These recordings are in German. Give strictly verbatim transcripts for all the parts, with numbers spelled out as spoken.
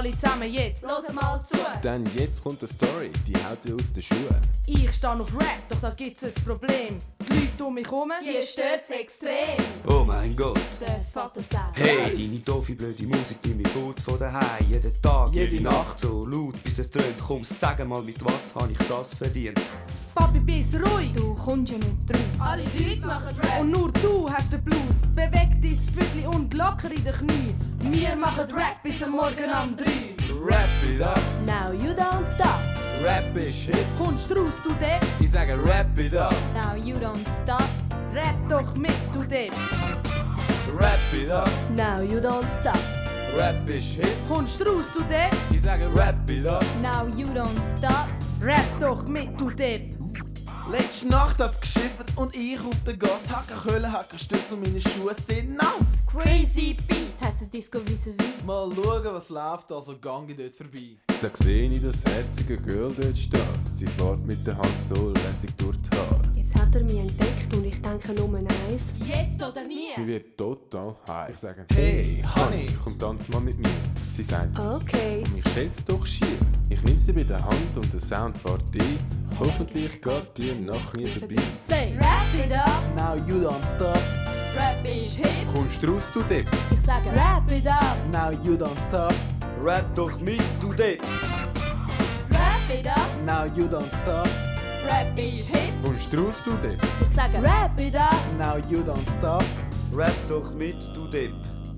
alle zusammen jetzt, Hört mal zu. Denn jetzt kommt eine Story, die haut dir aus den Schuhen. ich stehe auf Rap, doch da gibt's ein Problem. Die Leute um mich herum, Die stört's extrem. Oh mein Gott. Der Vater sagt: Hey, deine doofe, blöde Musik, die mich fort von daheim. Jeden Tag, jede, Jede Nacht so laut, bis es dröhnt. Komm, sag mal, mit was habe ich das verdient? Papi, bist ruhig. Du kommst ja nicht rein. Alle Leute machen Rap. Und nur du hast den Blues. Beweg dein Viertel und locker in den Knie. Wir machen Rap bis am Morgen um drei. Rap it up, Now you don't stop. Rap is hip. Kommst du raus, du Depp? Ich sage Rap it up, Now you don't stop. Rap doch mit, du Depp. Rap it up, Now you don't stop. Rap is hip. Kommst du raus, du Depp? Ich sage Rap it up. Now you don't stop. Rap doch mit, du Depp. Letzte Nacht hat's geschifft und ich auf der Gas. Hacker Köhlen, Hacker Stütze und meine Schuhe sind nass. Crazy Beat heisst der Disco vis-à-vis. Mal schauen, was läuft, also gang ich dort vorbei. Da sehe ich das herzige Girl dort stehen. Sie fährt mit der Hand so lässig durch die Haare. Jetzt hat er mich entdeckt und ich denke nur eins. Jetzt oder nie. Mir wird total heiß. Ich sage, Hey, Honey. komm tanz mal mit mir. Sie sagt, Okay. mich schätzt doch schier. Ich nehm sie bei der Hand und der Sound fährt ein. Hoffentlich geht dir nach mir vorbei. Say Rap it up. Now you don't stop. Rap is hip. Kommst du raus, du Depp? Ich sage Rap it up. Now you don't stop. Rap doch mit, du Depp. Rap it up. Now you don't stop. Rap is hip. Kommst du raus, du Depp? Ich sage Rap it up. Now you don't stop. Rap doch mit, du Depp.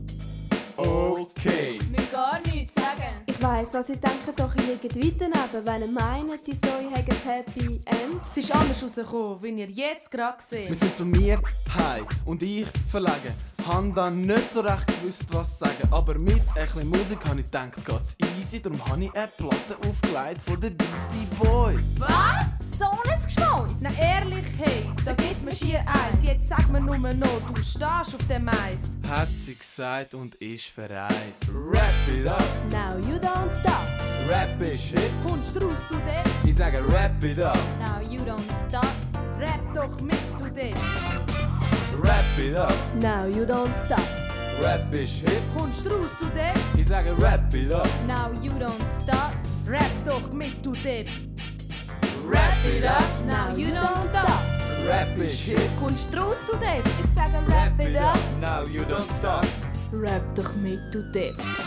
Okay. Wir gar nichts sagen. Ich weiss, was ihr denkt, doch ihr liegt weiter neben. Wenn ihr meint, die Story hat ein Happy End. Es ist anders rausgekommen, wie ihr jetzt gerade Wir seht. sind zu mir heim und ich verlegen. Han dann nicht so recht gewusst, was sagen. Aber mit ein bisschen Musik habe ich gedacht, geht's easy. Darum habe ich eine Platte aufgelegt von den Beastie Boys. Was? So ein Geschmäus? Na ehrlich, hey, da geht's mir schier eins. Jetzt sag mir nur noch, du stehst auf dem Eis. Hat sie gesagt und ist verreist. Rap it up, Now you don't stop. Rap is hip. Kommst du raus, du Depp? Ich sage Rap it up, Now you don't stop. Rap doch mit, du Depp. Rap it up, Now you don't stop. Rap is hip. Kommst du raus, du Depp? Ich sage Rap it up, Now you don't stop. Rap doch mit, du Depp. Rap it up, Now you don't stop. Rap is hip. Kommst du raus, du Depp? Ich sage Rap it up. Now you don't stop. Rap doch mit, du Depp.